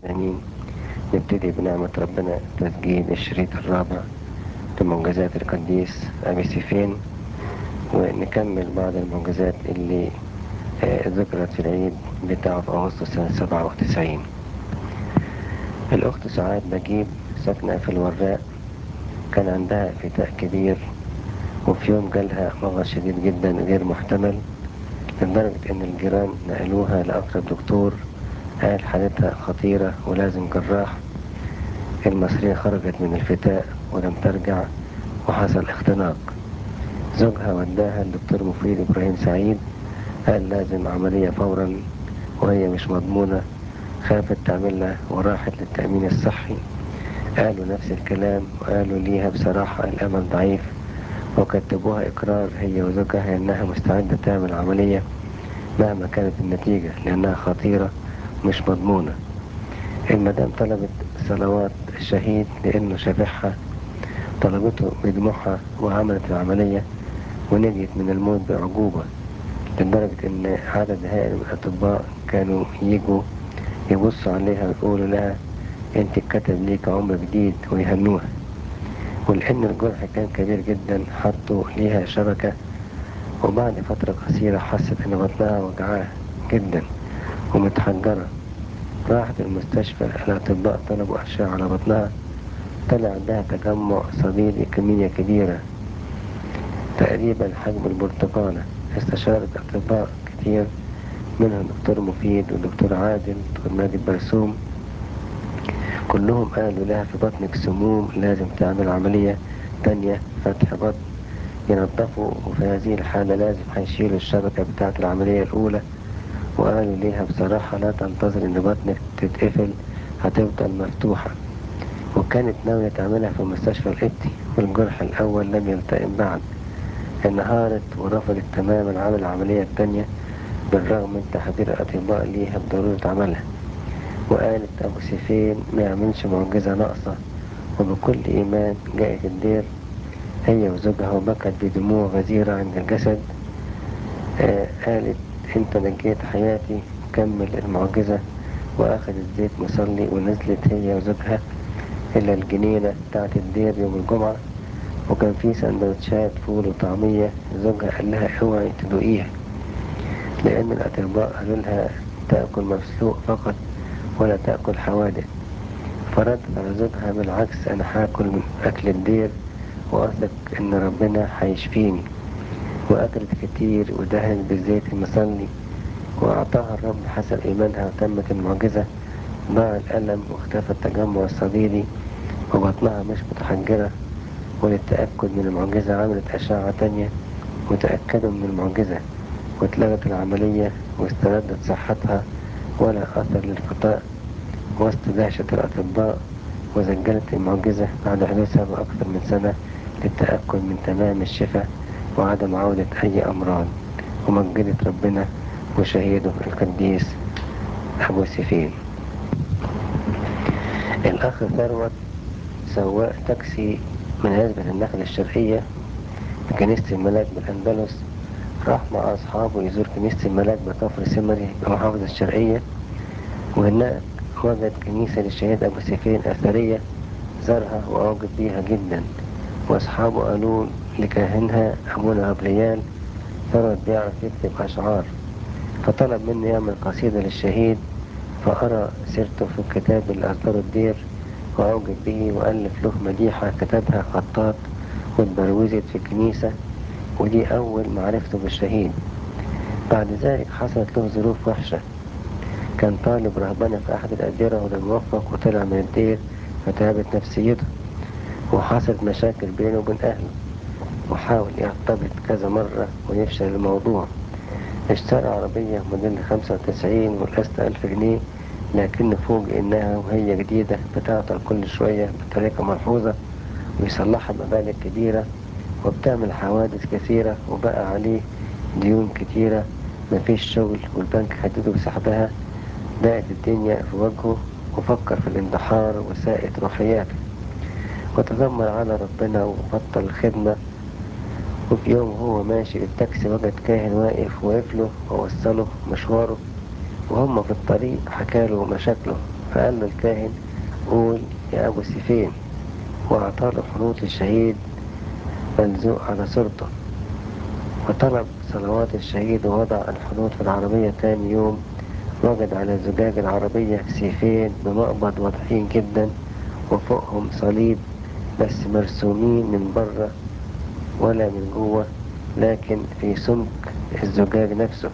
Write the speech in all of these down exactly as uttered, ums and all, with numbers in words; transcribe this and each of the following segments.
آمين. نبتدي بنعمة ربنا تسجيل الشريط الرابع لمعجزات القديس أبي سيفين، ونكمل بعض المعجزات اللي آه، ذكرت في العيد بتاعه في أغسطس سنة سبعة وتسعين. الأخت سعاد نجيب ساكنة في الوراق، كان عندها فتاء كبير، وفي يوم جالها مغص شديد جدا غير محتمل، لدرجة إن الجيران نقلوها لأقرب دكتور، قال حالتها خطيرة ولازم جراح. المصرية خرجت من الفتاء ولم ترجع، وحصل اختناق. زوجها وداها الدكتور مفيد إبراهيم سعيد، قال لازم عملية فورا وهي مش مضمونة، خافت تعملها وراحت للتأمين الصحي، قالوا نفس الكلام وقالوا ليها بصراحة الأمل ضعيف، وكتبوها إقرار هي وزوجها إنها مستعدة تعمل عملية مهما كانت النتيجة لأنها خطيرة مش مضمونة. المدام طلبت صلوات الشهيد لأنه شافعها، طلبته بدموعها وعملت العملية ونجت من الموت بأعجوبة، لدرجة إن عدد هائل من الأطباء كانوا يجوا يبصوا عليها ويقولوا لها أنت اتكتب ليك عمر جديد ويهنوها. ولأن الجرح كان كبير جدا حطوا ليها شبكة، وبعد فترة قصيرة حست إن بطنها وجعاها جدا ومتحجرة. راحت المستشفى، الأطباء طلبوا أشعة على بطنها، طلع عندها تجمع صديدي كمية كبيرة تقريبا حجم البرتقالة. استشارت أطباء كتير، منهم دكتور مفيد ودكتور عادل ودكتور ماجد برسوم، كلهم قالوا لها في بطنك سموم، لازم تعمل عملية تانية فتح بطن ينظفوا، وفي هذه الحالة لازم هيشيلوا الشبكة بتاعة العملية الأولى. وقالوا ليها بصراحة لا تنتظر إن بطنك تتقفل، هتفضل مفتوحة. وكانت ناوية تعملها في مستشفى القبطي، والجرح الأول لم يلتئم بعد. انهارت ورفضت تماما عمل العملية التانية بالرغم من تحذير الأطباء ليها بضرورة عملها، وقالت أبو سيفين ما يعملش معجزة ناقصة. وبكل إيمان جاءت الدير هي وزوجها وبكت بدموع غزيرة عند الجسد. آه قالت انت نجيت حياتي، كمل المعجزة. وأخذت زيت مصلي ونزلت هي وزوجها إلى الجنينة بتاعت الدير يوم الجمعة، وكان في سندوتشات فول وطعمية. زوجها قال لها اوعي تدوقيها، لأن الأطباء قالوا لها تأكل مسلوق فقط ولا تأكل حوادق. فردت على زوجها بالعكس، أنا هاكل من أكل الدير وأثق إن ربنا هيشفيني. وأكلت كتير ودهنت بالزيت المصلي، وأعطاها الرب حسب إيمانها، وتمت المعجزة. ضاع الألم واختفى التجمع الصديدي وبطنها مش متحجرة. وللتأكد من المعجزة عملت أشعة تانية وتأكدوا من المعجزة، واتلغت العملية واستردت صحتها ولا أثر للفتاء وسط دهشة الأطباء. وسجلت المعجزة بعد حدوثها بأكثر من سنة للتأكد من تمام الشفاء وعدم عودة أي أمراض. ومجدت ربنا وشهيده القديس أبو سيفين. الأخ ثروت سواق تاكسي من عزبة النخل الشرقية بكنيسة الملاك بالأندلس، راح مع أصحابه يزور كنيسة الملاك بكفر سمري بمحافظة الشرقية، وهناك وجد كنيسة للشهيد أبو سيفين أثرية، زارها وأعجب بيها جدا. وأصحابه قالوا لكاهنها أبونا غبريال ثروت بيعرف يكتب أشعار، فطلب منه يعمل قصيدة للشهيد، فقرأ سيرته في الكتاب اللي أصدره الدير وأعجب به، وألف له مديحة كتبها خطاط واتبروزت في الكنيسة، ودي أول معرفته بالشهيد. بعد ذلك حصلت له ظروف وحشة، كان طالب رهبنة في أحد الأديرة ولم يوفق وطلع من الدير فتعبت نفسيته، وحصلت مشاكل بينه وبين أهله، وحاول يرتبط كذا مرة ويفشل الموضوع. اشترى عربية موديل خمسة وتسعين والقسط ألف جنيه، لكن فوجئ إنها وهي جديدة بتعطل كل شوية بطريقة ملحوظة ويصلحها بمبالغ كبيرة، وبتعمل حوادث كثيرة، وبقى عليه ديون كتيرة، مفيش شغل والبنك هدده بسحبها. ضاقت الدنيا في وجهه وفكر في الانتحار وساءت روحياته، وتذمر على ربنا وبطل الخدمة. وفي يوم هو ماشي بالتاكسي وجد كاهن واقف وقف له ووصله مشواره، وهم في الطريق حكاله مشاكله فقال له الكاهن: قول يا أبو سيفين. وأعطاله حنوط الشهيد ملزوق على صورته، وطلب صلوات الشهيد، ووضع الحنوط في العربية. تاني يوم وجد على زجاج العربية سيفين بمقبض واضحين جدا، وفوقهم صليب، بس مرسومين من بره ولا من جوه، لكن في سمك الزجاج نفسه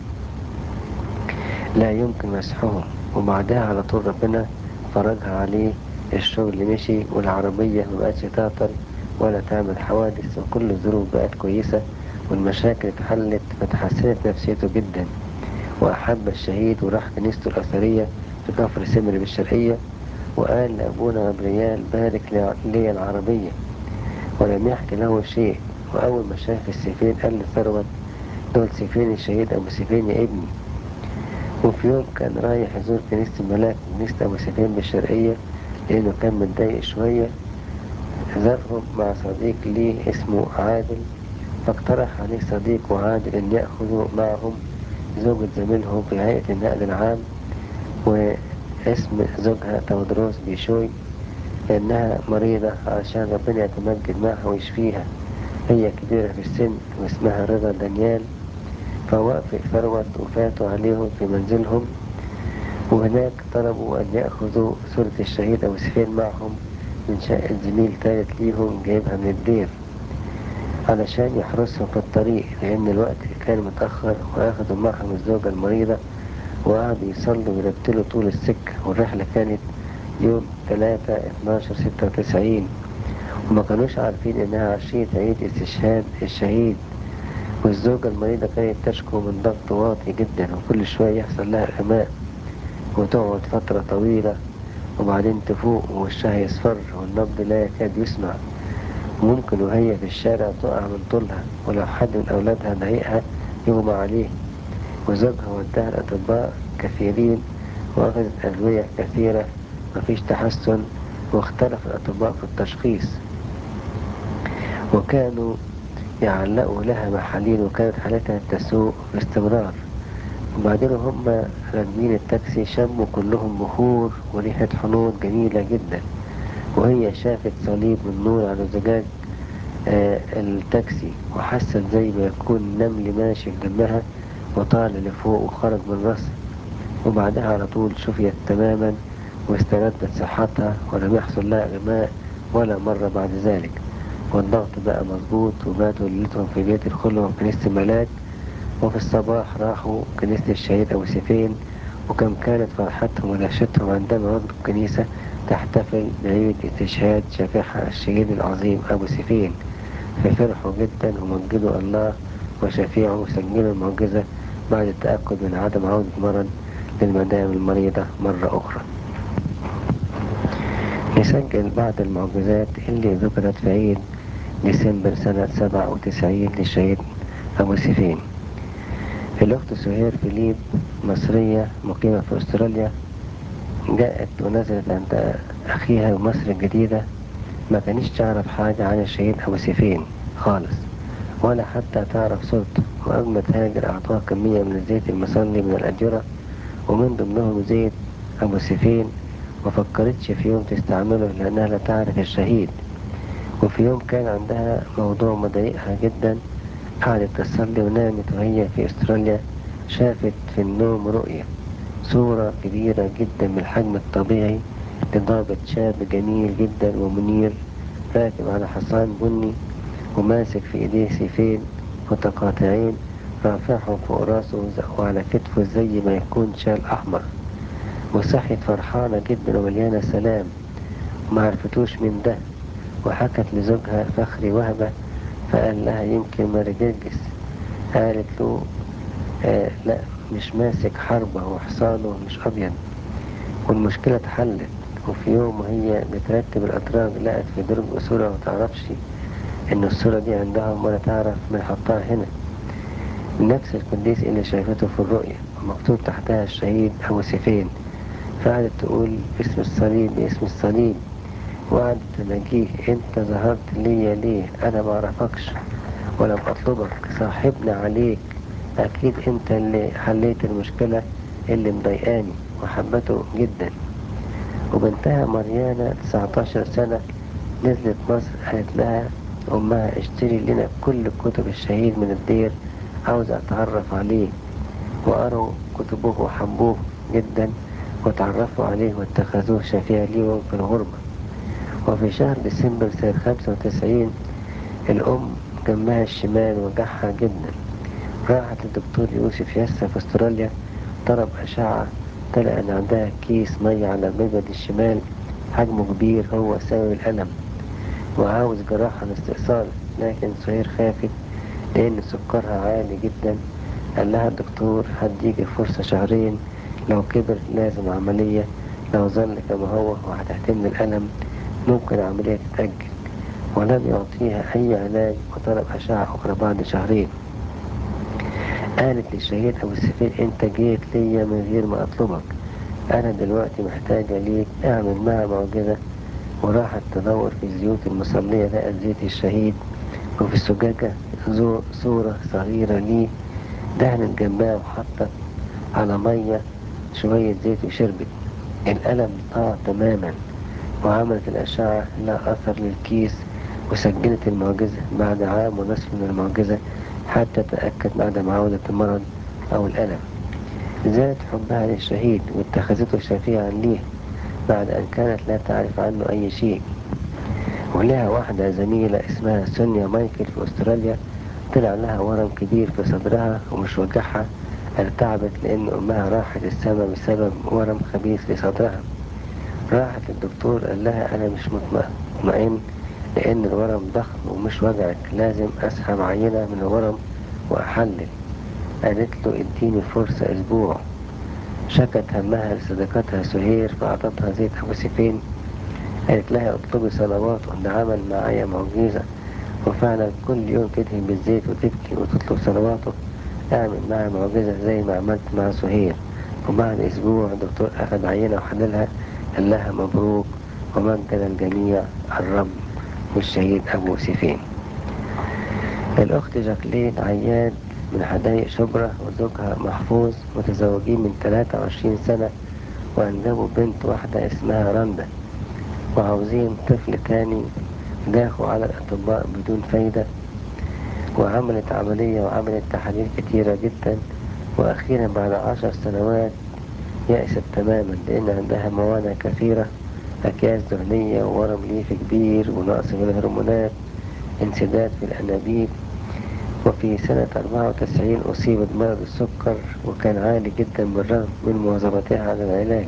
لا يمكن مسحهم. وبعدها على طول ربنا فرجها عليه، الشغل مشي، والعربية مبقتش تعطل ولا تعمل حوادث، وكل الظروف بقت كويسة، والمشاكل اتحلت، فتحسنت نفسيته جدا، وأحب الشهيد، وراح كنيسته الأثرية في كفر سمر بالشرقية، وقال لأبونا غبريال: بارك لي العربية. ولم يحكي له شيء. وأول ما شاف السيفين قال لثروت: دول سيفين الشهيد أبو سيفين يا ابني. وفي يوم كان رايح يزور كنيسة الملاك وكنيسة أبو سيفين بالشرقية، لأنه كان متضايق شوية، زارهم مع صديق ليه اسمه عادل. فاقترح عليه صديقه عادل أن يأخذوا معهم زوجة زميلهم في هيئة النقل العام، واسم زوجها تودروس بيشوي، لأنها مريضة، عشان ربنا يتمجد معها ويشفيها. هي كبيرة في السن واسمها رضا دانيال. فوافق ثروت وفاتوا عليهم في منزلهم، وهناك طلبوا أن يأخذوا صورة الشهيد أبو سفيان معهم من شقة زميل تالت ليهم جايبها من الدير، علشان يحرسهم في الطريق، لأن الوقت كان متأخر. وأخذوا معهم الزوجة المريضة، وقعدوا يصلوا ويرتلوا طول السكة. والرحلة كانت يوم تلاتة اتناشر ستة وتسعين، وما كانوش عارفين إنها عشية عيد استشهاد الشهيد. والزوجة المريضة كانت تشكو من ضغط واطي جدا، وكل شوية يحصل لها إغماء وتقعد فترة طويلة، وبعدين تفوق ووشها يصفر والنبض لا يكاد يسمع. وممكن وهي في الشارع تقع من طولها، ولو حد من أولادها ضايقها يغمى عليه. وزوجها وداها الأطباء كثيرين، وأخذت أدوية كثيرة، مفيش تحسن، واختلف الأطباء في التشخيص، وكانوا يعلقوا لها محاليل، وكانت حالتها تسوء باستمرار. وبعدين هم راكبين التاكسي شموا كلهم بخور وريحة حنوط جميلة جدا، وهي شافت صليب من نور على زجاج آه التاكسي، وحست زي ما يكون نمل ماشي في دمها، وطال لفوق وخرج من راسها. وبعدها على طول شفيت تماما، واستردت صحتها، ولم يحصل لها إغماء ولا مرة بعد ذلك. والضغط بقى مظبوط، وباتوا ليلتهم في بيت الخلوة في كنيسة الملاك. وفي الصباح راحوا كنيسة الشهيد أبو سيفين، وكم كانت فرحتهم ودهشتهم عندما وجدوا الكنيسة تحتفل بعيد استشهاد شفيعها الشهيد العظيم أبو سيفين. ففرحوا جدا ومجدوا الله وشفيعه، وسجلوا المعجزة بعد التأكد من عدم عودة مرض للمدام المريضة مرة أخرى. نسجل بعض المعجزات اللي ذكرت في عيد ديسمبر سنة سبعة وتسعين للشهيد أبو سيفين. الأخت سهير فيليب، مصرية مقيمة في أستراليا، جاءت ونزلت عند أخيها بمصر الجديدة. ما كانش تعرف حاجة عن الشهيد أبو سيفين خالص، ولا حتى تعرف صورته. وأول تاجر أعطاها كمية من الزيت المصلي من الأجرة، ومن ضمنهم زيت أبو سيفين، وفكرتش في يوم تستعمله لأنها لا تعرف الشهيد. وفي يوم كان عندها موضوع مضايقها جدا، قعدت تصلي ونامت وهي في أستراليا. شافت في النوم رؤية، صورة كبيرة جدا من الحجم الطبيعي لضابط شاب جميل جدا ومنير، راكب على حصان بني، وماسك في ايديه سيفين متقاطعين، رافعهم فوق راسه وعلى كتفه زي ما يكون شال أحمر. وصحيت فرحانة جدا ومليانة سلام، وما عرفتوش من ده. وحكت لزوجها فخري وهبة، فقال لها: يمكن ماري جرجس. قالت له: آه لا، مش ماسك حربة وحصانه مش أبيض. والمشكلة اتحلت. وفي يوم وهي بترتب الأتراك لقت في درج صورة، متعرفش إن الصورة دي عندهم، ولا تعرف من حطها هنا، نفس القديس اللي شافته في الرؤية، ومكتوب تحتها الشهيد أبو سيفين. فقعدت تقول: باسم الصليب، باسم الصليب. وقعدت تناجيه: انت ظهرت ليا ليه؟ انا ما اعرفكش ولم اطلبك، صاحبنا عليك، اكيد انت اللي حليت المشكلة اللي مضايقاني. وحبته جدا. وبنتها مريانة تسعتاشر سنة نزلت مصر، قالت لها أمها اشتري لنا كل كتب الشهيد من الدير، عاوز أتعرف عليه. وقروا كتبه وحبوه جدا وتعرفوا عليه واتخذوه شفيع ليهم في الغربة. وفي شهر ديسمبر سنة خمسة وتسعين الأم جنبها الشمال وجعها جدا، راحت للدكتور يوسف ياسا في استراليا، طلب أشعة، طلع إن عندها كيس مية على المبد الشمال حجمه كبير هو سبب الألم، وعاوز جراحة لاستئصاله. لكن سهير خافت لأن سكرها عالي جدا. قال لها الدكتور هديكي فرصة شهرين، لو كبر لازم عملية، لو ظل كما هو وهتحتمل الألم ممكن العملية تتأجل. ولم يعطيها أي علاج وطلب أشعة أخرى بعد شهرين. قالت للشهيد أبو السفين أنت جيت ليا من غير ما أطلبك، أنا دلوقتي محتاجة ليك، أعمل معها معجزة. وراحت تدور في الزيوت المصلية، لقت زيت الشهيد، وفي الزجاجة زو- صورة صغيرة ليه، دهنت جنبها وحطت على مية شوية زيت وشربت. الألم ضاع تماما، وعملت الأشعة لا أثر للكيس، وسجلت المعجزة بعد عام ونصف من المعجزة حتى تأكد من عدم عودة المرض أو الألم. زادت حبها للشهيد واتخذته شفيعا ليه بعد أن كانت لا تعرف عنه أي شيء. ولها واحدة زميلة اسمها سونيا مايكل في أستراليا، طلع لها ورم كبير في صدرها ومش وجعها، ارتعبت لأن أمها راحت السما بسبب ورم خبيث في صدرها. راحت للدكتور قال لها أنا مش مطمئن لأن الورم ضخم ومش وجعك، لازم أسحب عينة من الورم وأحلل. قالت له اديني فرصة أسبوع. شكت همها لصديقتها سهير فأعطتها زيت أبو سفين، قالت لها اطلبي صلوات وده عمل معايا معجزة. وفعلا كل يوم تدهن بالزيت وتبكي وتطلب صلواته، اعمل معها معجزة زي ما عملت مع سهير. وبعد اسبوع الدكتور اخذ عينة وحللها، قال لها مبروك ومجد الجميع الرب والشهيد ابو سيفين. الاخت جاكلين عياد من حدائق شبرا وزوجها محفوظ متزوجين من ثلاثة وعشرين سنة، وانجبوا بنت واحدة اسمها رندا، وعاوزين طفل تاني. داخوا على الأطباء بدون فايدة، وعملت عملية وعملت تحاليل كتيرة جدا، وأخيرا بعد عشر سنوات يأست تماما لأن عندها موانع كثيرة، أكياس دهنية وورم ليفي كبير ونقص في الهرمونات، انسداد في الأنابيب. وفي سنة أربعة وتسعين أصيبت بمرض السكر وكان عالي جدا بالرغم من مواظبتها على العلاج.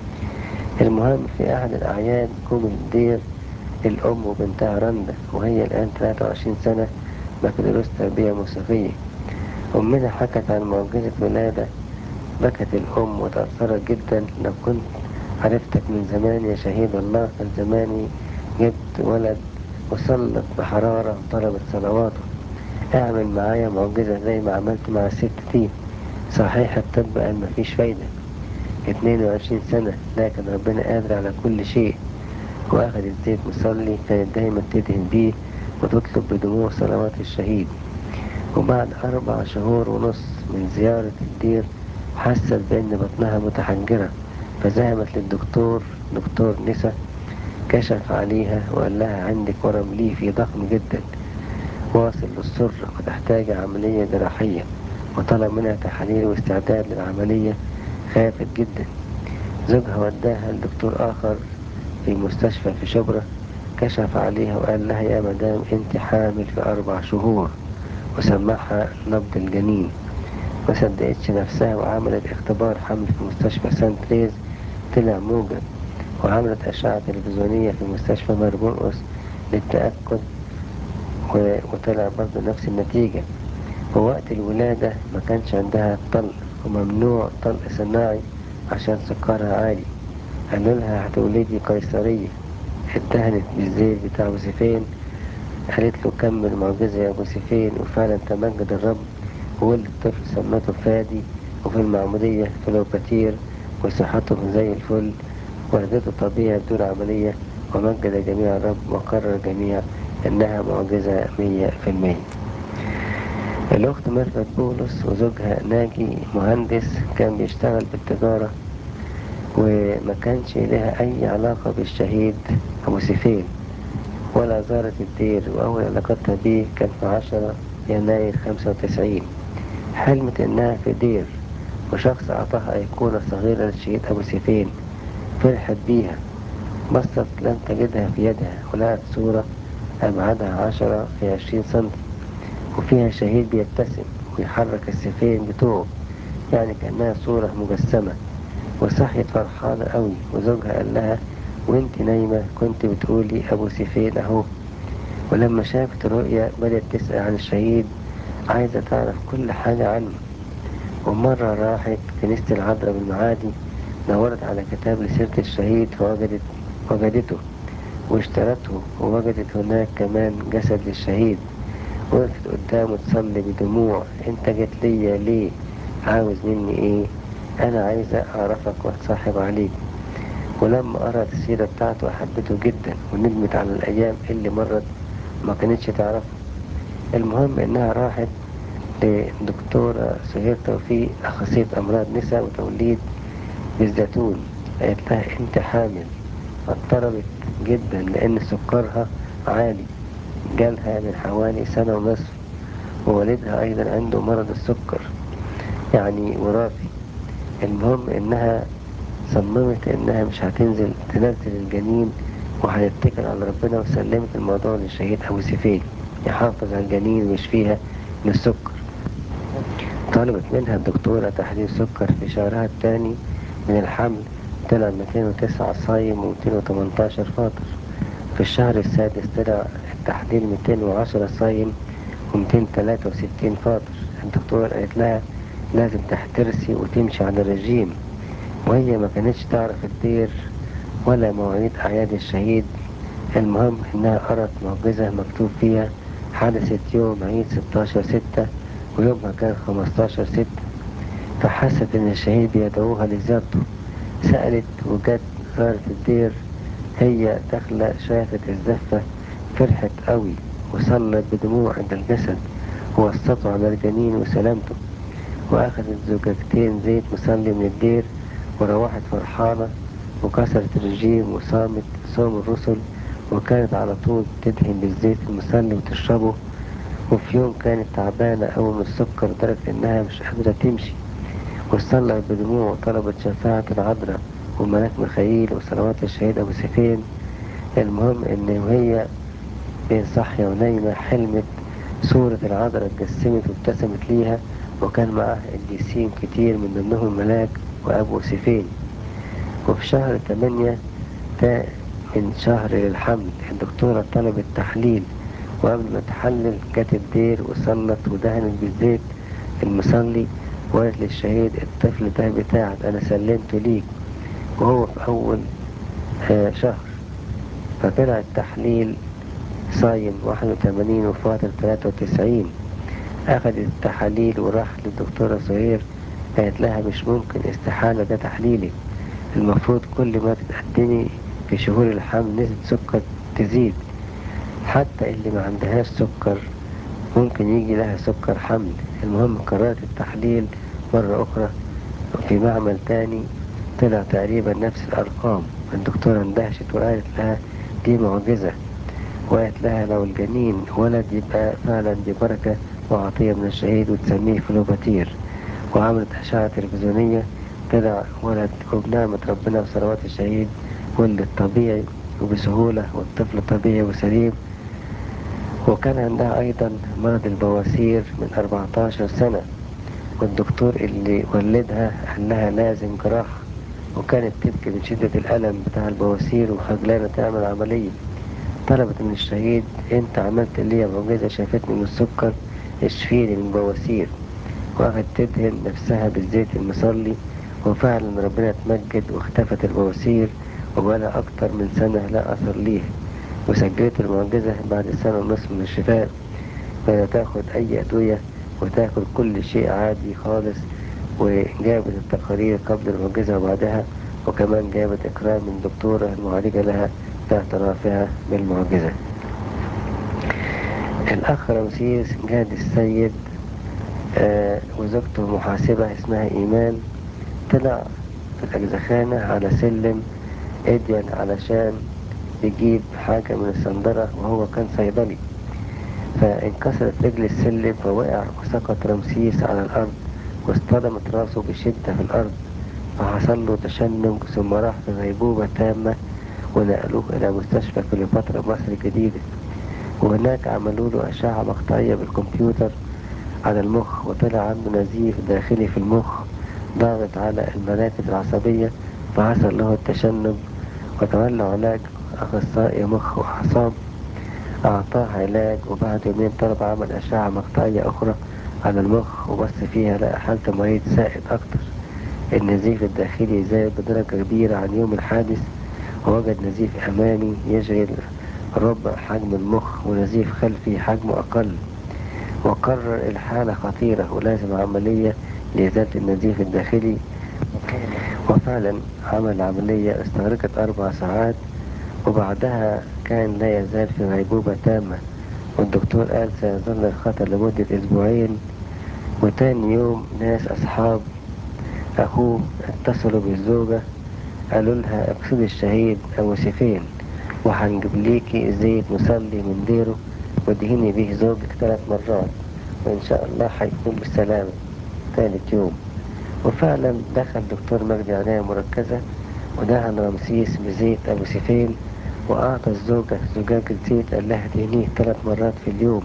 المهم في أحد الأعياد جم الدير الأم وبنتها رندا، وهي الآن ثلاثة وعشرين سنة، بكالوريوس تربية موسيقية. أمنا حكت عن معجزة ولادة، بكت الأم وتأثرت جدا. لو كنت عرفتك من زمان يا شهيد الله كان زماني جبت ولد وصلت بحرارة وطلبت صلواته، اعمل معايا معجزة زي ما عملت مع الست دي. صحيح الطب قال مفيش فايدة، اتنين وعشرين سنة، لكن ربنا قادر على كل شيء. وأخذت زيت مصلي كانت دايما تدهن بيه وتطلب بدموع صلوات الشهيد. وبعد أربع شهور ونص من زيارة الدير حست بأن بطنها متحجرة، فذهبت للدكتور دكتور نسا، كشف عليها وقال لها عندك ورم ليفي ضخم جدا واصل للسرة وتحتاج عملية جراحية، وطلب منها تحاليل واستعداد للعملية. خافت جدا. زوجها وداها لدكتور آخر في مستشفى في شبرا، كشف عليها وقال لها يا مدام انت حامل في أربع شهور، وسمعها نبض الجنين. ما صدقتش نفسها وعملت اختبار حمل في مستشفى سانت تريز، طلع موجب. وعملت أشعة تلفزيونية في مستشفى مرموقس للتأكد، و- وطلع برضه نفس النتيجة. ووقت الولادة ما كانش عندها طلق، وممنوع طلق صناعي عشان سكرها عالي. قالوا لها هتولدي قيصرية. اتدهنت بالزيت بتاع وسيفين، قالت له كمل معجزة يا أبو سيفين، وفعلا تمجد الرب وولد طفل سمته فادي، وفي المعمودية فلوباتير، وصحته زي الفل، ولدته طبيعي بدون عملية. ومجد جميع الرب وقرر الجميع إنها معجزة مية في المية. الأخت ميرفت بولس وزوجها ناجي مهندس كان بيشتغل بالتجارة، وما كانش لها أي علاقة بالشهيد أبو سيفين ولا زارت الدير، وأول علاقتها بيه كان في عشرة يناير خمسة وتسعين. حلمت إنها في دير وشخص أعطاها أيقونة صغيرة للشهيد أبو سيفين، فرحت بيها. بصت لم تجدها في يدها، ولقت صورة أبعادها عشرة في عشرين سنتي، وفيها شهيد بيبتسم ويحرك السيفين بتوعه، يعني كأنها صورة مجسمة. وصحيت فرحانة قوي، وزوجها قال لها وانت نايمة كنت بتقولي أبو سيفين أهو. ولما شافت الرؤيا بدأت تسأل عن الشهيد، عايزة تعرف كل حاجة عنه. ومرة راحت كنيسة العذراء بالمعادي، دورت على كتاب لسيرة الشهيد فوجدت وجدته واشترته، ووجدت هناك كمان جسد للشهيد. وقفت قدامه تصلي بدموع، انت جيت ليا ليه؟ عاوز مني ايه؟ انا عايزة اعرفك واتصاحب عليك. ولما قرأت السيرة بتاعته أحبته جدا، وندمت على الأيام اللي مرت ما كانتش تعرفه. المهم إنها راحت لدكتورة سهير توفيق، أخصائية أمراض نساء وتوليد بالزيتون. قالت لها أنت حامل. فاضطربت جدا لأن سكرها عالي، جالها من حوالي سنة ونصف، ووالدها أيضا عنده مرض السكر، يعني وراثي. المهم إنها صممت إنها مش هتنزل تنزل الجنين، وهتتكل على ربنا، وسلمت الموضوع للشهيد أبو سيفين يحافظ على الجنين ويشفيها من السكر. طلبت منها الدكتورة تحليل سكر في شهرها الثاني من الحمل، طلع مئتين وتسعة صايم و218 فاطر. في الشهر السادس طلع التحليل مئتين وعشرة صايم و263 فاطر. الدكتورة قالت لها لازم تحترسي وتمشي على الرجيم، وهي ما كانتش تعرف الدير ولا مواعيد أعياد الشهيد. المهم إنها قرأت معجزة مكتوب فيها حدثت يوم عيد ستاشر ستة، ويومها كان خمستاشر ستة. فحست إن الشهيد بيدعوها لزيارته. سألت وجت زارت الدير. هي داخلة شافت الزفة، فرحت قوي وصلت بدموع عند الجسد، ووسطته على الجنين وسلامته. وأخذت زجاجتين زيت مصلي من الدير، وروحت فرحانة، وكسرت الرجيم وصامت صوم الرسل، وكانت على طول تدهن بالزيت المصلي وتشربه. وفي يوم كانت تعبانة أوي من السكر لدرجة إنها مش قادرة تمشي، وصلت بدموع وطلبت شفاعة العذراء وملاك ميخائيل وصلوات الشهيد أبو سيفين. المهم إن وهي بين صاحية ونايمة حلمت صورة العذراء اتجسمت وابتسمت ليها، وكان معاها قديسين كتير من ضمنهم ملاك وأبو سيفين. وفي شهر تمانية تا من شهر الحمل الدكتورة طلبت تحليل، وقبل ما تحلل جت الدير وصلت ودهنت بالزيت المصلي، وقالت للشهيد الطفل ده بتاعك أنا سلمته ليك، وهو في أول آه شهر. فطلع التحليل صايم واحد وثمانين وفاطر ثلاثة وتسعين. أخذت التحاليل وراحت للدكتورة سهير، قالت لها مش ممكن، استحالة، ده تحليلك، المفروض كل ما تتقدمي في شهور الحمل نسبة سكر تزيد، حتى اللي ما عندهاش سكر ممكن يجي لها سكر حمل. المهم كررت التحليل مرة أخرى في معمل تاني، طلع تقريبا نفس الأرقام. الدكتورة اندهشت وقالت لها دي معجزة، وقالت لها لو الجنين ولد يبقى فعلا دي بركة وعطية من الشهيد وتسميه فلوباتير. وعملت أشعة تلفزيونية، طلع ولد، وبنعمة ربنا وصلوات الشهيد ولد طبيعي وبسهولة، والطفل طبيعي وسليم. وكان عندها أيضا مرض البواسير من أربعتاشر سنة، والدكتور اللي ولدها قال لها لازم جراحة، وكانت تبكي من شدة الألم بتاع البواسير وخجلانة تعمل عملية. طلبت من الشهيد انت عملت لي معجزة شافتني من السكر، اشفيني من بواسير. وقعدت تدهن نفسها بالزيت المصلي، وفعلا ربنا اتمجد واختفت البواسير، وبقالها أكتر من سنة لا أثر ليه. وسجلت المعجزة بعد سنة ونصف من الشفاء، ولا تاخد أي أدوية وتاكل كل شيء عادي خالص. وجابت التقارير قبل المعجزة وبعدها، وكمان جابت إكرام من دكتورة المعالجة لها باعترافها بالمعجزة. الأخ رمسيس جاد السيد آه وزوجته محاسبة اسمها إيمان، طلع في الأجزخانة على سلم إديان علشان يجيب حاجة من الصندرة، وهو كان صيدلي، فانكسرت رجل السلم فوقع وسقط رمسيس على الأرض، واصطدمت راسه بشدة في الأرض، فحصل له تشنج، ثم راح في غيبوبة تامة، ونقلوه إلى مستشفى كليوباترا مصر الجديدة، وهناك عملوا له أشعة مقطعية بالكمبيوتر على المخ، وطلع عنده نزيف داخلي في المخ ضاغط على المراكز العصبية، فحصل له التشنج، وتولى علاج أخصائي مخ وأعصاب، أعطاه علاج، وبعد يومين طلب عمل أشعة مقطعية أخرى على المخ، وبص فيها لقى حالة المريض سائد أكتر. النزيف الداخلي زاد بدرجة كبيرة عن يوم الحادث، ووجد نزيف أمامي يشغل ربع حجم المخ، ونزيف خلفي حجمه أقل، وقرر الحالة خطيرة ولازم عملية لإزالة النزيف الداخلي. وفعلا عمل عملية استغرقت أربع ساعات، وبعدها كان لا يزال في غيبوبة تامة، والدكتور قال سيظل الخطر لمدة أسبوعين. وتاني يوم ناس أصحاب أخوه اتصلوا بالزوجة، قالوا لها اقصدي الشهيد أبو سيفين، وهنجيب ليكي زيت مصلي من ديره وادهني به زوجك ثلاث مرات، وإن شاء الله هيكون بالسلامة ثالث يوم. وفعلا دخل دكتور مجدي عناية مركزة ودهن رمسيس بزيت أبو سيفين، وأعطى الزوجة زجاجة زيت قال لها دهنيه ثلاث مرات في اليوم.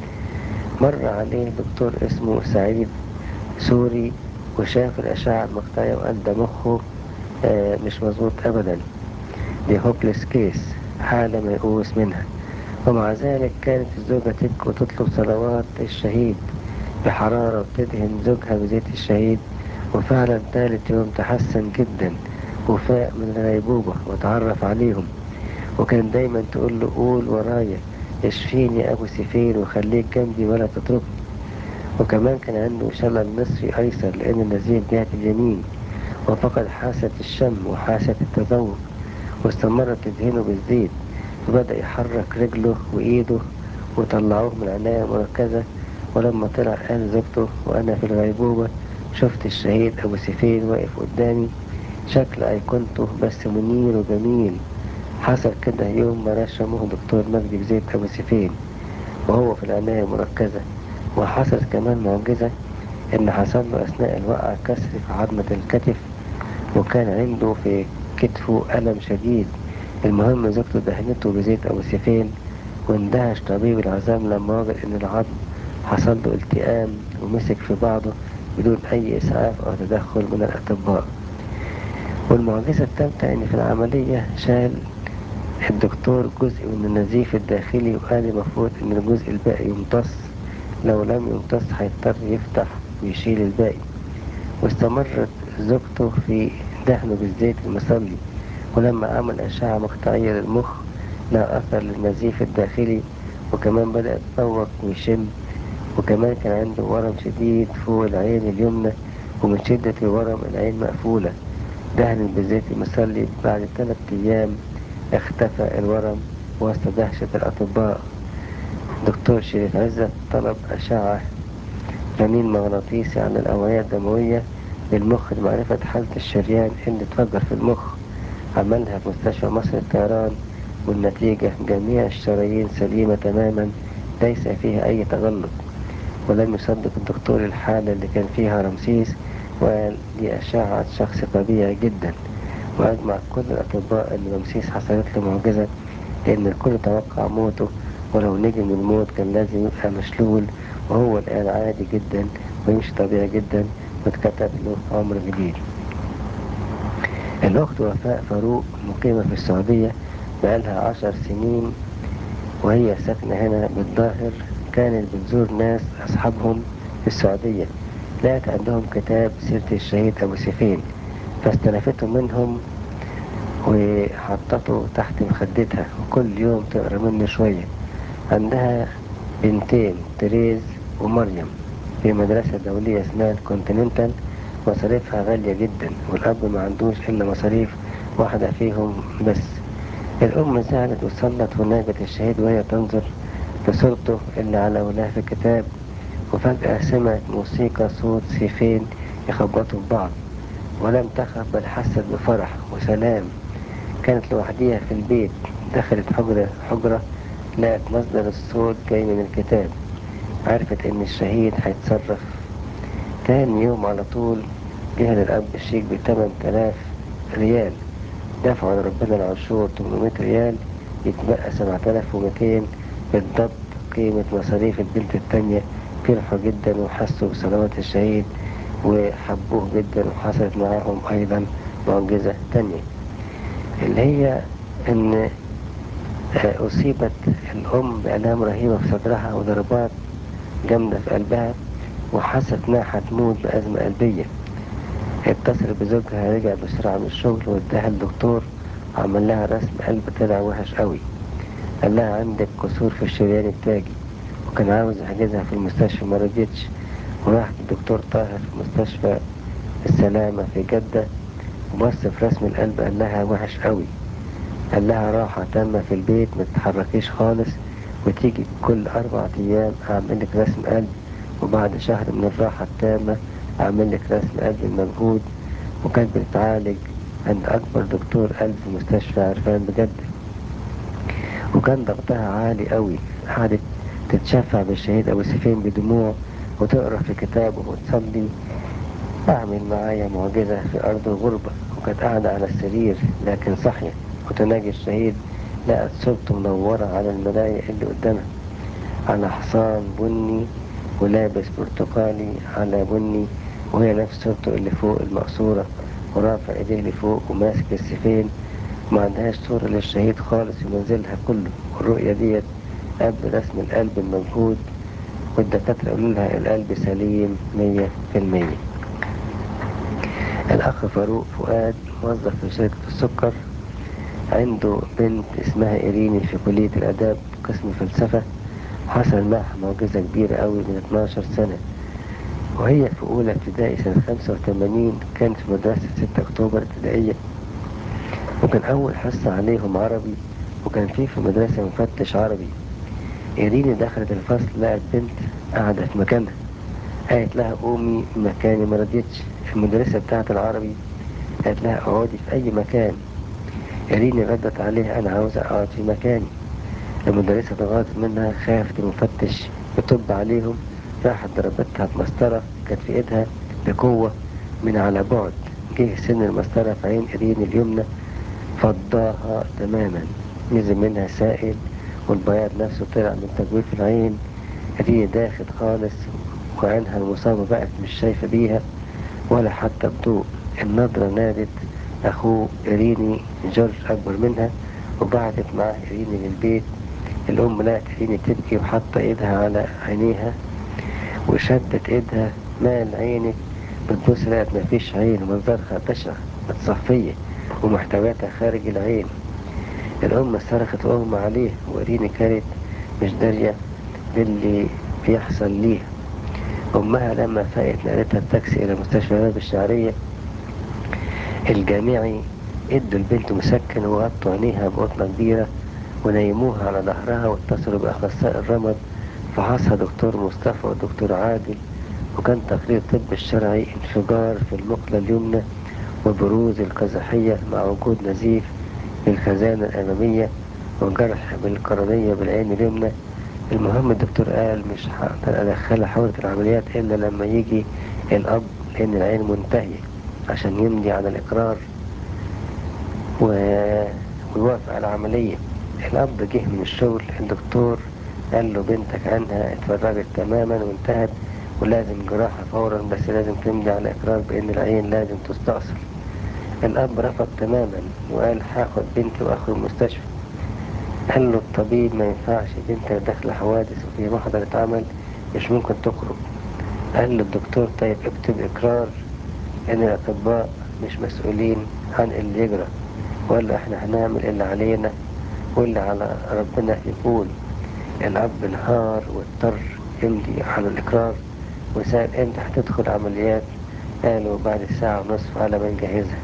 مر عليه دكتور اسمه سعيد سوري وشاف الأشعة المقطعية وقال ده مخه آه مش مظبوط أبدا، دي هوبلس كيس، حالة ميؤوس منها. ومع ذلك كانت الزوجة تبكي وتطلب صلوات الشهيد بحرارة، وتدهن زوجها بزيت الشهيد. وفعلا ثالث يوم تحسن جدا وفاق من الغيبوبة وتعرف عليهم، وكان دايما تقول له قول ورايا اشفيني يا أبو سيفين وخليك جنبي ولا تتركني. وكمان كان عنده شلل نصفي أيسر لأن النزيف جهة اليمين، وفقد حاسة الشم وحاسة التذوق، واستمرت تدهنه بالزيت، فبدأ يحرك رجله وإيده، وطلعوه من عناية مركزة. ولما طلع قال زوجته وأنا في الغيبوبة شفت الشهيد أبو سيفين واقف قدامي شكل أيقونته بس منير وجميل. حصل كده يوم ما رشمه دكتور مجدي بزيت أبو سيفين وهو في العناية المركزة. وحصلت كمان معجزة إن حصل له أثناء الوقعة كسر في عظمة الكتف، وكان عنده في كتفه ألم شديد. المهم زوجته دهنته بزيت أبو سيفين، واندهش طبيب العظام لما وجد إن العظم حصل له التئام ومسك في بعضه بدون أي إسعاف أو تدخل من الأطباء. والمعجزة الثالثة إن في العملية شال الدكتور جزء من النزيف الداخلي، وقال المفروض إن الجزء الباقي يمتص، لو لم يمتص هيضطر يفتح ويشيل الباقي. واستمرت زوجته في دهنه بالزيت المصلي، ولما عمل أشعة مقطعية للمخ لا أثر للنزيف الداخلي، وكمان بدأ يتذوق ويشم. وكمان كان عنده ورم شديد فوق العين اليمنى، ومن شدة الورم العين مقفولة. دهن بالزيت المصلي بعد ثلاث أيام اختفى الورم وسط دهشة الأطباء. دكتور شريف عزت طلب أشعة رنين مغناطيسي على الأوعية الدموية للمخ لمعرفة حالة الشريان اللي اتفجر في المخ. عملها في مستشفى مصر الطيران، والنتيجة جميع الشرايين سليمة تماما ليس فيها أي تغلط. ولم يصدق الدكتور الحالة اللي كان فيها رمسيس، وقال دي أشعة شخص طبيعي جدا. وأجمع كل الأطباء أن رمسيس حصلت له معجزة، لأن الكل توقع موته، ولو نجي من الموت كان لازم يبقى مشلول، وهو الآن عادي جدا ويمشي طبيعي جدا، واتكتب له عمر جديد. الأخت وفاء فاروق مقيمة في السعودية بقالها عشر سنين، وهي ساكنة هنا بالظاهر. كانت بتزور ناس أصحابهم في السعودية، لقت عندهم كتاب سيرة الشهيد أبو سيفين، فاستلفته منهم وحطته تحت مخدتها، وكل يوم تقرأ منه شوية. عندها بنتين تريز ومريم في مدرسة دولية اسمها الكونتيننتال، مصاريفها غالية جدا، والأب ما عندوش إلا مصاريف واحدة فيهم بس. الأم زعلت وصلت وناجت الشهيد وهي تنظر لصورته اللي على غلاف الكتاب، وفجأة سمعت موسيقى صوت سيفين يخبطوا في بعض، ولم تخف بل حست بفرح وسلام. كانت لوحديها في البيت، دخلت حجرة حجرة لقت مصدر الصوت جاي من الكتاب. عرفت إن الشهيد هيتصرف. تاني يوم على طول جه للأب الشيك بتمن تلاف ريال، دفعوا لربنا العشور تمنمية ريال، يتبقى سبعة آلاف ومتين بالضبط قيمة مصاريف البنت التانية. فرحوا جدا وحسوا بصلوات الشهيد وحبوه جدا، وحصلت معاهم أيضا معجزة تانية، اللي هي إن أصيبت الأم بآلام رهيبة في صدرها وضربات جامدة في قلبها، وحست إنها هتموت بأزمة قلبية. اتصل بزوجها، رجع بسرعة من الشغل واداها الدكتور، عمل لها رسم قلب طلع وحش قوي. قال لها عندك كسور في الشريان التاجي، وكان عاوز يحجزها في المستشفى، ما رضيتش، وراحت الدكتور طاهر في مستشفى السلامة في جدة، وبص في رسم القلب قال لها وحش قوي. قال لها راحة تامة في البيت، ما تتحركيش خالص، وتيجي كل أربع أيام أعمل لك رسم قلب، وبعد شهر من الراحة التامة أعمل لك رسم قلب المجهود. وكانت بتتعالج عند أكبر دكتور قلب في مستشفى عرفان بجدة، وكان ضغطها عالي قوي. قعدت تتشفع بالشهيد أبو سيفين بدموع، وتقرأ في كتابه وتصلي أعمل معايا معجزة في أرض الغربة. وكانت قاعدة على السرير لكن صحيت وتناجي الشهيد، لقت صورته منورة على المراية اللي قدامها، على حصان بني ولابس برتقالي على بني، وهي نفس صورته اللي فوق المقصورة، ورافع ايديه اللي فوق وماسك السيفين. ما عندهاش صورة للشهيد خالص في منزلها كله. والرؤية ديت قبل رسم القلب الموجود، والدكاترة قالوا لها القلب سليم مية في المية. الأخ فاروق فؤاد موظف في شركة السكر، عنده بنت اسمها إيريني في كلية الآداب قسم فلسفة. حصل معها معجزة كبيرة قوي من اتناشر سنة، وهي في أولى ابتدائي سنة خمسة وتمانين، كانت في مدرسة ستة أكتوبر ابتدائية، وكان أول حصة عليهم عربي، وكان فيه في المدرسة مفتش عربي. إيريني دخلت الفصل لقت بنت قاعدة في مكانها، قالت لها قومي مكاني، ما رضيتش. المدرسة بتاعت العربي قالت لها اقعدي في أي مكان. إيريني ردت عليها أنا عاوزة أقعد في مكاني. المدرسة اتغاظت منها، خافت المفتش يطب عليهم، راحت ضربتها بمسطرة كانت في ايدها بقوة من على بعد. جه سن المسطرة في عين إيريني اليمنى، فضاها تماما، نزل منها سائل، والبياض نفسه طلع من تجويف العين. إيريني داخل خالص، وعينها المصابة بقت مش شايفة بيها ولا حتى بضوء. النظرة نادت أخوه إيريني جورج أكبر منها، وبعتت معاه إيريني للبيت. الأم لقت إيريني تبكي وحاطة إيدها على عينيها، وشدت إيدها مال عينك، بتبص لقت مفيش عين، ومنظرها بشع، متصفية ومحتوياتها خارج العين. الأم صرخت وأغمى عليه، وإيريني كانت مش دارية باللي بيحصل ليها. أمها لما فاقت نقلتها التاكسي إلى مستشفى باب الشعرية الجامعي. ادوا البنت مسكن وغطوا عينيها بقطنة كبيرة ونيموها على ظهرها، واتصلوا بأخصائي الرمد، فحصها دكتور مصطفى ودكتور عادل. وكان تقرير الطب الشرعي انفجار في المقلة اليمنى وبروز القزحية مع وجود نزيف بالخزانة الأمامية وجرح بالقرنية بالعين اليمنى. المهم الدكتور قال مش هقدر أدخلها حوضة العمليات إلا لما يجي الأب، لأن العين منتهية، عشان يمضي على الإقرار و... ويوافق على العملية. الأب جه من الشغل، الدكتور قال له بنتك عنها اتفرجت تماما وانتهت، ولازم جراحة فورا، بس لازم تمضي على إقرار بأن العين لازم تستأصل. الأب رفض تماما وقال هاخد بنتي وأخرج المستشفى. قال له الطبيب ما ينفعش، بنتك داخلة حوادث وفي محضر اتعمل، مش ممكن تخرج. قال له الدكتور طيب اكتب إقرار إن الأطباء مش مسؤولين عن اللي يجرى، وقال له احنا هنعمل اللي علينا واللي على ربنا يكون. الأب انهار واضطر يمضي على الإقرار، وسأل امتى هتدخل عمليات، قالوا بعد ساعة ونصف على ما نجهزها.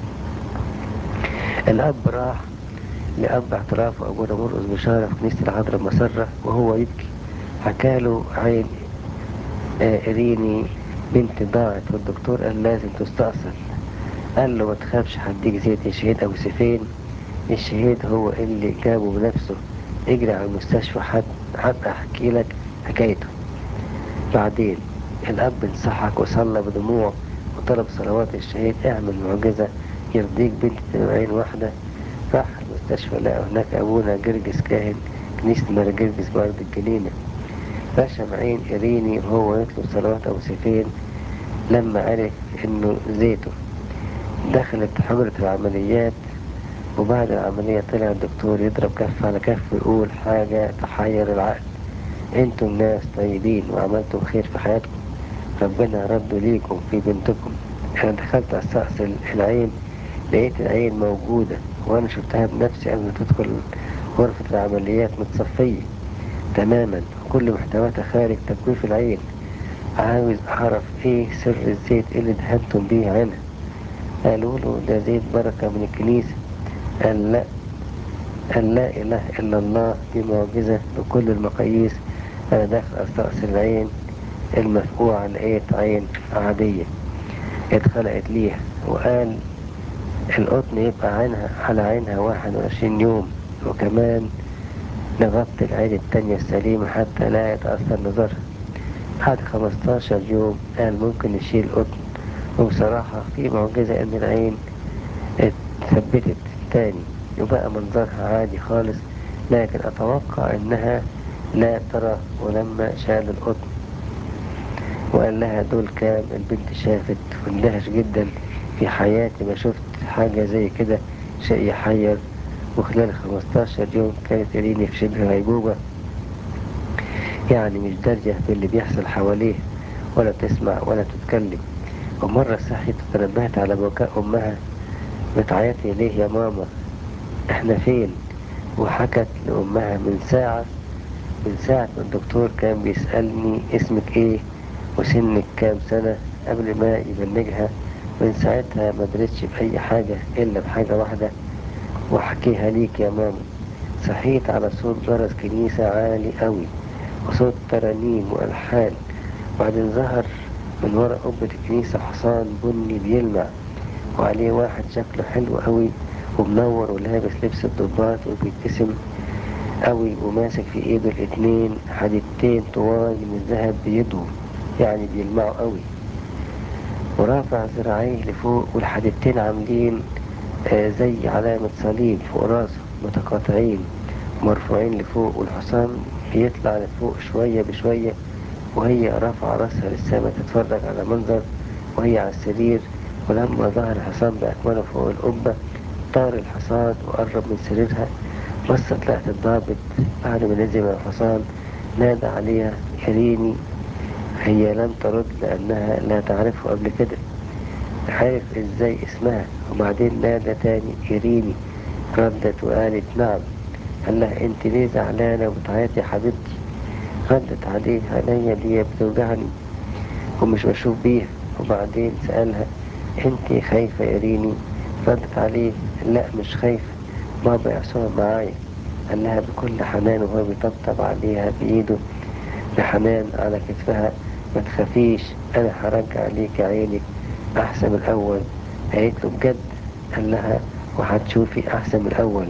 الأب راح لأب اعتراف أبونا مرقس بشارة في كنيسة العذراء مسرة وهو يبكي، حكاله عين آه إيريني بنت ضاعت، والدكتور قال لازم تستأصل. قال له ما تخافش، هديك زيت الشهيد أبو سيفين. الشهيد هو اللي جابه بنفسه. اجري على المستشفى حتى حتى أحكي لك حكايته. بعدين الأب انصحك وصلى بدموع وطلب صلوات الشهيد: اعمل معجزة يرضيك بنتي تبقى عين واحدة. راح المستشفى، لقى هناك أبونا جرجس كاهن كنيسة ماري جرجس بأرض الجنينة. رشم عين إيريني وهو يطلب صلوات أبو سيفين. لما عرف إنه زيته، دخلت حجرة العمليات، وبعد العملية طلع الدكتور يضرب كف على كف ويقول حاجة تحير العقل: انتم ناس طيبين وعملتم خير في حياتكم، ربنا رد ليكم في بنتكم. انا دخلت استأصل العين، لقيت العين موجودة وانا شفتها بنفسي قبل ما تدخل غرفة العمليات، متصفية تماما وكل محتواتها خارج تجويف العين. عاوز اعرف ايه سر الزيت اللي دهنتم بيه عينها. قالوا له ده زيت بركة من الكنيسة. قال لا قال لا اله الا الله، دي معجزة بكل المقاييس. انا داخل استأصل العين المفقوعة، لقيت عين عادية اتخلقت ليها. وقال القطن يبقى عينها على عينها واحد وعشرين يوم، وكمان نغطي العين التانية السليمة حتى لا يتأثر نظرها. بعد خمستاشر يوم قال ممكن نشيل القطن. وبصراحة في معجزة ان العين اتثبتت تاني وبقى منظرها عادي خالص، لكن اتوقع انها لا ترى. ولما شال القطن وقال لها دول كام، البنت شافت واندهش جدا: في حياتي ما شفت حاجة زي كده، شيء يحير. وخلال خمستاشر يوم كانت إيريني في شبه غيبوبة، يعني مش دارجة باللي بيحصل حواليه، ولا تسمع ولا تتكلم. ومرة صحيت وتنبهت على بكاء أمها: بتعيطي ليه يا ماما، احنا فين؟ وحكت لأمها من ساعة من ساعة ما الدكتور كان بيسألني اسمك ايه وسنك كام سنة قبل ما يبلغها. من ساعتها ما درتش بأي حاجة إلا بحاجة واحدة، وحكيها ليك يا ماما. صحيت على صوت جرس كنيسة عالي قوي وصوت ترانيم وألحان. وبعدين ظهر من ورا قبة الكنيسة حصان بني بيلمع، وعليه واحد شكله حلو قوي ومنور ولابس لبس الضباط وبيبتسم قوي، وماسك في ايده الاتنين حديدتين طوال من الذهب بيضوا، يعني بيلمعوا قوي، ورافع ذراعيه لفوق، والحديدتين عاملين آه زي علامة صليب فوق راسه، متقاطعين مرفوعين لفوق. والحصان بيطلع لفوق شوية بشوية، وهي رافعة راسها للسما تتفرج على منظر وهي على السرير. ولما ظهر الحصان بأكمله فوق القبة، طار الحصان وقرب من سريرها. بصت لقت الضابط بعد ما نزل من الحصان نادى عليها: إيريني. هي لم ترد لأنها لا تعرفه قبل كده. عرف ازاي اسمها، وبعدين نادى تاني: إيريني. ردت وقالت نعم. قال لها انت ليه زعلانة وبتعيطي يا حبيبتي؟ ردت عليه: عينيا دي بتوجعني ومش بشوف بيها. وبعدين سألها: انت خايفة يا إيريني؟ ردت عليه: لا مش خايفة، بابا يعصر معايا. قال لها بكل حنان وهو بيطبطب عليها بإيده بحنان على كتفها: ما تخافيش، أنا هرجع ليك عينك أحسن من الأول. قالت له بجد؟ قال لها وهتشوفي أحسن من الأول،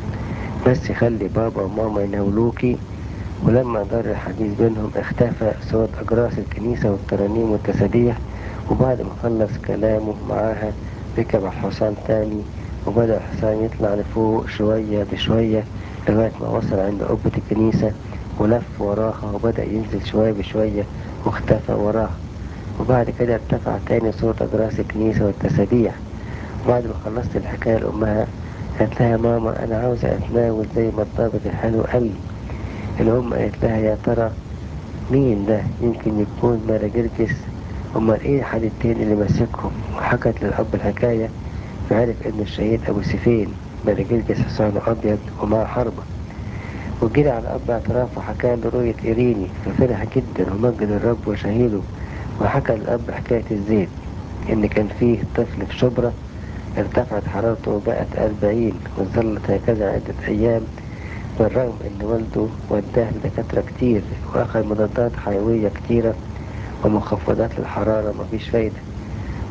بس خلي بابا وماما يناولوكي. ولما دار الحديث بينهم اختفى صوت أجراس الكنيسة والترانيم والتسابيح. وبعد ما خلص كلامه معاها ركب الحصان تاني، وبدأ الحصان يطلع لفوق شوية بشوية لغاية ما وصل عند قبة الكنيسة، ولف وراها وبدأ ينزل شوية بشوية واختفى وراها. وبعد كده ارتفع تاني صوت أجراس الكنيسة والتسابيح. وبعد ما خلصت الحكاية لأمها قالت لها: يا ماما أنا عاوزة أتناول زي ما الضابط الحلو قال لي. الأم قالت لها: يا ترى مين ده؟ يمكن يكون ماري جرجس. أمال إيه الحديدتين اللي ماسكهم؟ وحكت للأب الحكاية، فعرف إن الشهيد أبو سيفين ماري جرجس حصانه أبيض ومعه حربة. وجري على الأب اعتراف وحكى له رؤية إيريني، ففرح جدا ومجد الرب وشهيده. وحكى للأب حكاية الزيت، إن كان فيه طفل في شبرا ارتفعت حرارته وبقت أربعين، وظلت هكذا عدة أيام، بالرغم إن والده وداه لدكاترة كتير وأخذ مضادات حيوية كتيرة ومخفضات للحرارة، مفيش فايدة.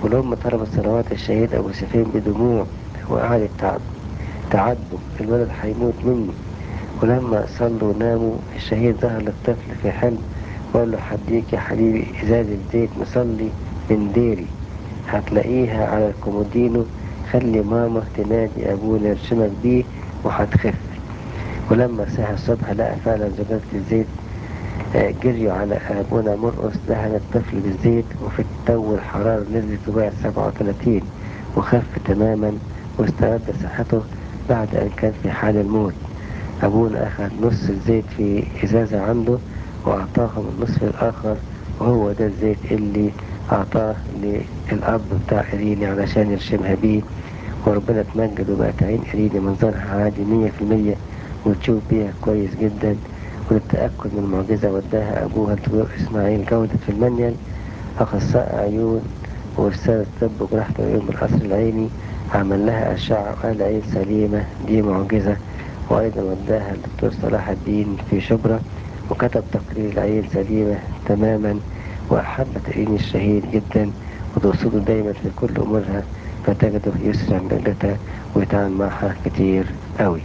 والأم طلبت صلوات الشهيد أبو سفين بدموع، وقعدت تعب تعاتبه: الولد هيموت مني. ولما صلوا وناموا الشهيد ظهر للطفل في حلم وقال له: هديك يا حبيبي إزازة زيت مصلي من ديري، هتلاقيها على الكومودينو، خلي ماما تنادي أبونا يرشمك بيه وهتخف. ولما صحي الصبح لقى فعلا زجاجة الزيت. آه، جريوا على أبونا مرقس، دهن الطفل بالزيت، وفي التو الحرارة نزلت وبقت سبعة وتلاتين، وخف تماما واسترد صحته بعد أن كان في حال الموت. أبونا أخذ نص الزيت في إزازة عنده وأعطاهم النصف الآخر، وهو ده الزيت اللي أعطاه للأب بتاع إريني علشان يرشمها بيه. وربنا اتمجد وبقت عين إريني منظرها عادي مية في المية، وتشوف بيها كويس جدا. وللتأكد من المعجزة وداها أبوها الدكتور إسماعيل جودة في المنيل، أخصائي عيون وأستاذ طب وجراحة العيون بالقصر العيني، عمل لها أشعة وقال عين سليمة، دي معجزة. وأيضا وداها الدكتور صلاح الدين في شبرا وكتب تقرير العين سليمة تماما. وأحبت إريني الشهيد جدا وتقصده دايما في كل أمورها، فتجده يسرع من أجلتها ويتعامل معها كتير أوي.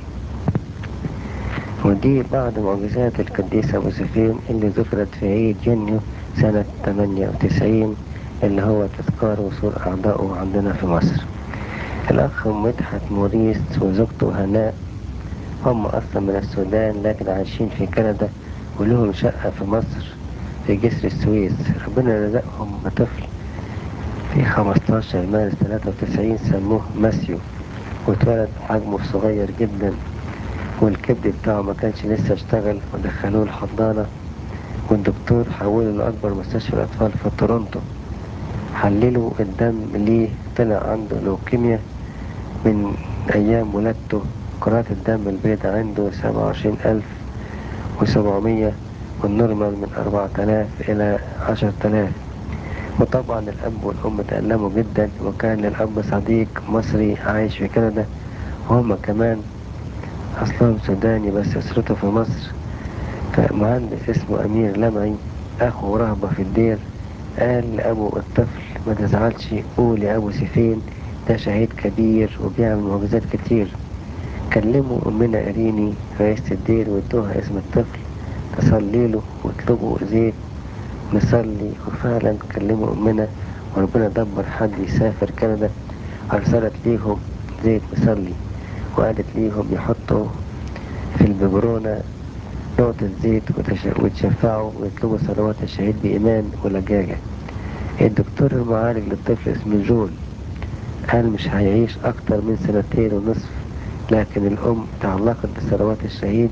ودي بعض معجزات القديس أبو سفين اللي ذكرت في عيد يونيو سنة تمانية وتسعين، اللي هو تذكار وصول أعضائه عندنا في مصر. الأخ مدحت موريس وزوجته هناء هم أصلا من السودان لكن عايشين في كندا، ولهم شقة في مصر في جسر السويس. ربنا رزقهم بطفل في خمستاشر مارس تلاتة وتسعين، سموه ماسيو، واتولد حجمه صغير جدا، والكبد بتاعه ما كانش لسه اشتغل، ودخلوه الحضانة، والدكتور حوله لأكبر مستشفى الأطفال في تورونتو. حللوا الدم ليه، طلع عنده لوكيميا من أيام ولادته. كرات الدم البيضاء عنده سبعة وعشرين ألف وسبعمية، والنورمال من أربعة آلاف إلى عشرة آلاف. وطبعا الأب والأم تألموا جدا، وكان للأب صديق مصري عايش في كندا، وهم كمان أصلهم سوداني بس أسرته في مصر. فمهندس اسمه أمير لمعي أخو رهبة في الدير قال لأبو الطفل: ما تزعلش، قول يا أبو سفين ده شهيد كبير وبيعمل معجزات كتير. كلموا أمنا إريني رئيسة الدير وادوها اسم الطفل تصلي له واطلبوا زيت نصلي. وفعلا كلموا أمنا، وربنا دبر حد يسافر كندا، أرسلت ليهم زيت مصلي، وقالت ليهم يحطوا في الببرونة نقطة زيت وتشفعوا ويطلبوا صلوات الشهيد بإيمان ولجاجة. الدكتور المعالج للطفل اسمه جون قال مش هيعيش أكتر من سنتين ونصف، لكن الأم تعلقت بصلوات الشهيد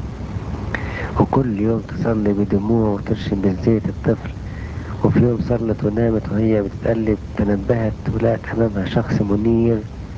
وكل يوم تصلي بدموع وترشم بالزيت الطفل. وفي يوم صلت ونامت وهي بتتقلب، تنبهت ولقت أمامها شخص منير،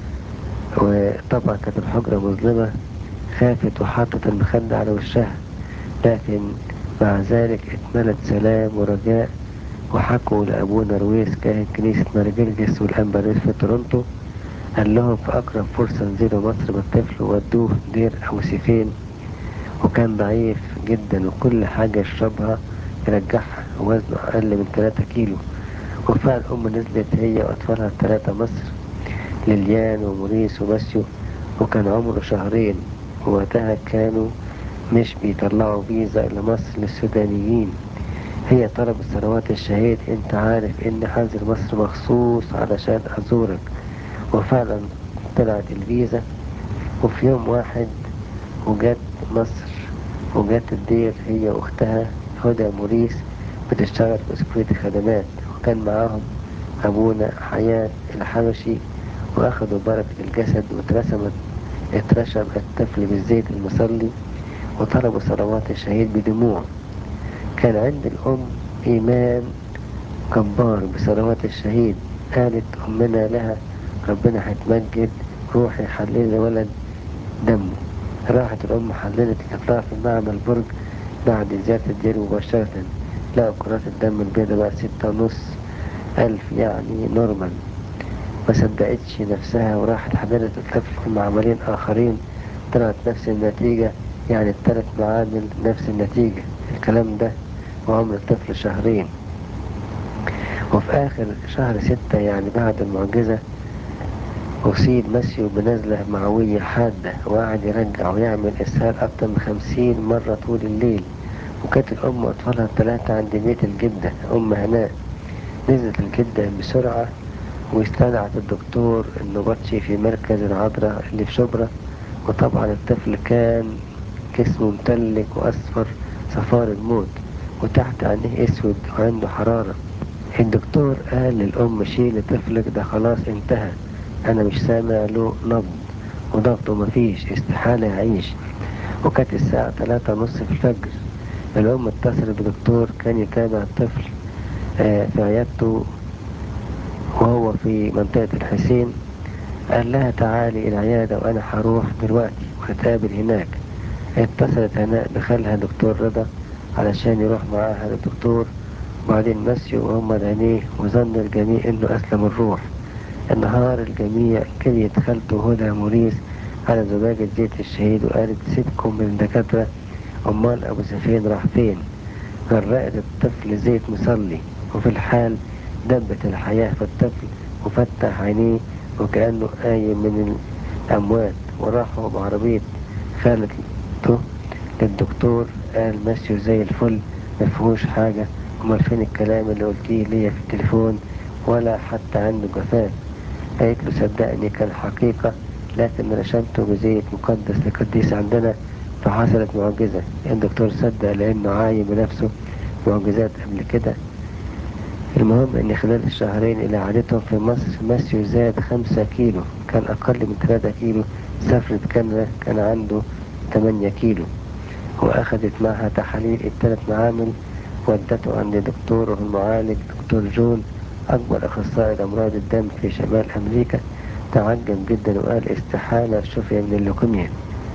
وطبعا كانت الحجرة مظلمة، خافت وحطت المخدة على وشها، لكن مع ذلك اتملت سلام ورجاء. وحكوا لأبونا رويس كاهن كنيسة مارجرجس والأنبريس في تورونتو، قال لهم في أقرب فرصة نزلوا مصر بالطفل وودوه دير أبو سيفين، وكان ضعيف جدا وكل حاجة يشربها يرجعها، ووزنه أقل من ثلاثة كيلو. وفعلا الأم نزلت هي وأطفالها الثلاثة مصر، ليليان وموريس وماسيو، وكان عمره شهرين. ووقتها كانوا مش بيطلعوا فيزا لمصر للسودانيين. هي طلبت صلوات الشهيد: انت عارف اني حنزل مصر مخصوص علشان ازورك. وفعلا طلعت الفيزا، وفي يوم واحد وجت مصر وجت الدير هي واختها هدى موريس، بتشتغل في سكرتير خدمات، وكان معاهم ابونا حياة الحبشي، واخدوا بركة الجسد واترسمت اترشم الطفل بالزيت المصلي، وطلبوا صلوات الشهيد بدموع. كان عند الأم إيمان جبار بصلوات الشهيد. قالت أمنا لها: ربنا هيتمجد، روحي حللي ولد دمه. راحت الأم حللت الإطلاع في معمل برج بعد زيارة الدير مباشرة، لقوا كرات الدم البيضاء بقى ستة ونص ألف، يعني نورمال. ما صدقتش نفسها وراحت حللت الطفل في معملين آخرين، طلعت نفس النتيجة، يعني الثلاث معامل نفس النتيجة. الكلام ده وعمر الطفل شهرين. وفي آخر شهر ستة يعني بعد المعجزة أصيب ماسيو بنزلة معوية حادة، وقعد يرجع ويعمل إسهال أكتر من خمسين مرة طول الليل. وكانت الأم وأطفالها الثلاثة عند بيت الجدة أم هناء. نزلت الجدة بسرعة واستدعت الدكتور النبطشي في مركز العذراء اللي في شبرا. وطبعا الطفل كان جسمه متلج وأصفر صفار الموت، وتحت عينيه أسود وعنده حرارة. الدكتور قال للأم شيل طفلك، ده خلاص انتهى، أنا مش سامع له نبض وضغطه مفيش، استحالة يعيش. وكانت الساعة تلاتة ونص في الفجر. الأم اتصلت بدكتور كان يتابع الطفل آه، في عيادته وهو في منطقة الحسين. قال لها تعالي العيادة وأنا هروح دلوقتي ونتقابل هناك. اتصلت هناء بخالها دكتور رضا علشان يروح معاها للدكتور. وبعدين مشيوا وهم عينيه، وظن الجميع انه اسلم الروح. انهار الجميع. جريت خالته هدى موريس على زجاجة زيت الشهيد وقالت سيبكم من الدكاترة، امال ابو سفين راح فين؟ غرقت الطفل زيت مصلي، وفي الحال دبت الحياة في الطفل وفتح عينيه وكأنه قايم من الأموات. وراحوا بعربية خالته للدكتور، قال ماشيه زي الفل مفيهوش حاجة. امال فين الكلام اللي قلتيه ليا في التليفون؟ ولا حتى عنده جفاف. قالت له صدقني كان حقيقة، لكن رشمته بزيت مقدس لقديس عندنا فحصلت معجزة. الدكتور صدق لأنه عاين بنفسه معجزات قبل كده. المهم ان خلال الشهرين اللي عادتهم في مصر ماسيو زاد خمسة كيلو، كان اقل من تلاتة كيلو. سافرت كندا كان عنده تمانية كيلو، واخدت معها تحاليل التلات معامل. ودته عند دكتوره المعالج دكتور جون، اكبر اخصائي امراض الدم في شمال امريكا. تعجب جدا وقال استحالة شفي من اللوكيميا،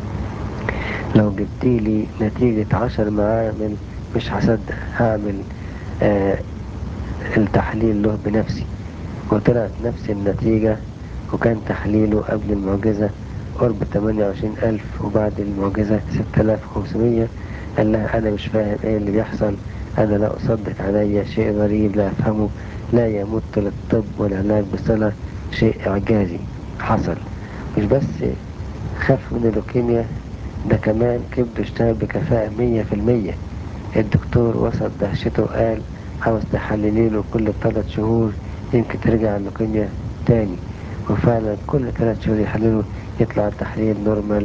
لو جبتيلي نتيجة عشر معامل مش هصدق، هعمل آه التحليل له بنفسي. وطلعت نفس النتيجة، وكان تحليله قبل المعجزة قرب تمانية وعشرين ألف وبعد المعجزة ستة آلاف وخمسمية. قال لها أنا مش فاهم إيه اللي بيحصل، أنا لا أصدق عليا شيء غريب لا أفهمه، لا يمت للطب والعلاج بصلة، شيء إعجازي حصل. مش بس خف من اللوكيميا، ده كمان كبده اشتغل بكفاءة مية في المية. الدكتور وسط دهشته وقال عاوز تحلليله كل تلات شهور يمكن ترجع اللوكيميا تاني. وفعلا كل تلات شهور يحلله يطلع التحليل نورمال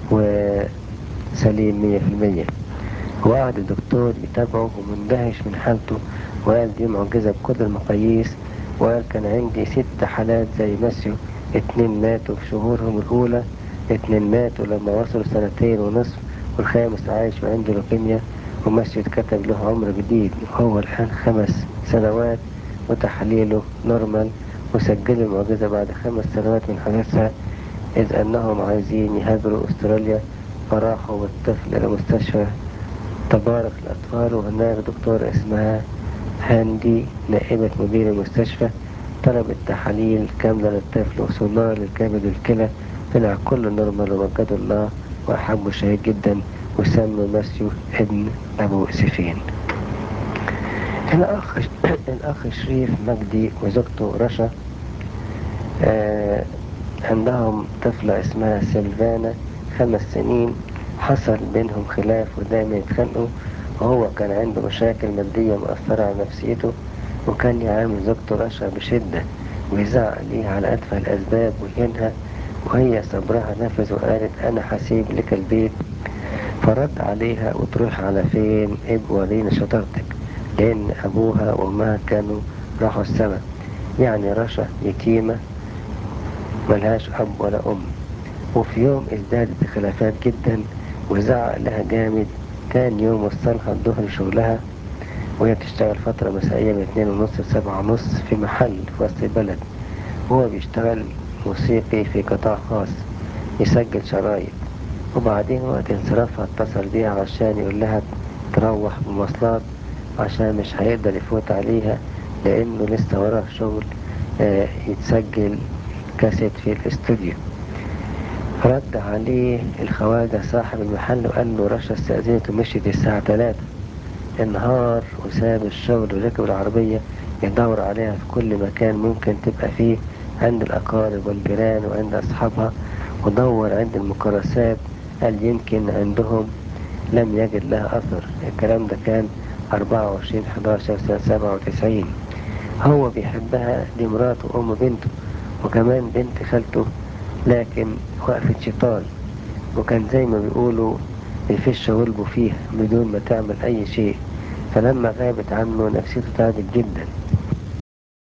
وسليم مية في المية. وقعد الدكتور يتابعه ومندهش من حالته، وقال دي معجزة بكل المقاييس. وقال كان عندي ست حالات زي ماسيو، اتنين ماتوا في شهورهم الأولى، اتنين ماتوا لما وصلوا سنتين ونصف، والخامس عايش وعنده لوكيميا. وماسيو اتكتب له عمر جديد، وهو الآن خمس سنوات وتحليله نورمال. وسجلوا المعجزة بعد خمس سنوات من حدثها، إذ أنهم عايزين يهاجروا أستراليا، فراحوا بالطفل إلى مستشفى تبارك الأطفال. وهناك دكتورة اسمها هاندي نائبة مدير المستشفى طلبت تحاليل كاملة للطفل وسونار للكبد والكلى، طلع كله نورمال ومجدوا الله وأحبوا الشهيد جدا وسموا ماسيو ابن أبو سفين. الأخ الأخ شريف مجدي وزوجته رشا آه عندهم طفلة اسمها سيلفانا خمس سنين. حصل بينهم خلاف ودايما يتخانقوا، وهو كان عنده مشاكل مادية مؤثرة على نفسيته، وكان يعامل زوجته رشا بشدة ويزعق ليها على أتفه الأسباب ويهينها، وهي صبرها نفذ وقالت أنا هسيب لك البيت. فرد عليها وتروح على فين؟ ابقى ورينا شطارتك، لأن أبوها وأمها كانوا راحوا السما. يعني رشا يتيمة ملهاش أب ولا أم. وفي يوم ازدادت الخلافات جدا وزعق لها جامد. تاني يوم وصلها الظهر شغلها، وهي بتشتغل فترة مسائية من اتنين ونص لسبعة ونص في محل في وسط البلد، وهو بيشتغل موسيقي في قطاع خاص يسجل شرايط. وبعدين وقت انصرافها اتصل بيها عشان يقول لها تروح بمواصلات عشان مش هيقدر يفوت عليها، لأنه لسه وراه شغل آه يتسجل كاسيت في الاستوديو. رد عليه الخواجة صاحب المحل وقال له رشا استأذنت ومشيت الساعة تلاتة. انهار وساب الشغل وركب العربية يدور عليها في كل مكان ممكن تبقى فيه، عند الأقارب والجيران وعند أصحابها، ودور عند المكرسات قال يمكن عندهم لم يجد لها أثر. الكلام ده كان أربعة وعشرين حداشر سنة سبعة وتسعين. هو بيحبها، دي مراته وأم بنته وكمان بنت خالته، لكن وقفت شيطان، وكان زي ما بيقولوا بيفش غلبه فيها بدون ما تعمل أي شيء. فلما غابت عنه نفسيته تعبت جدا،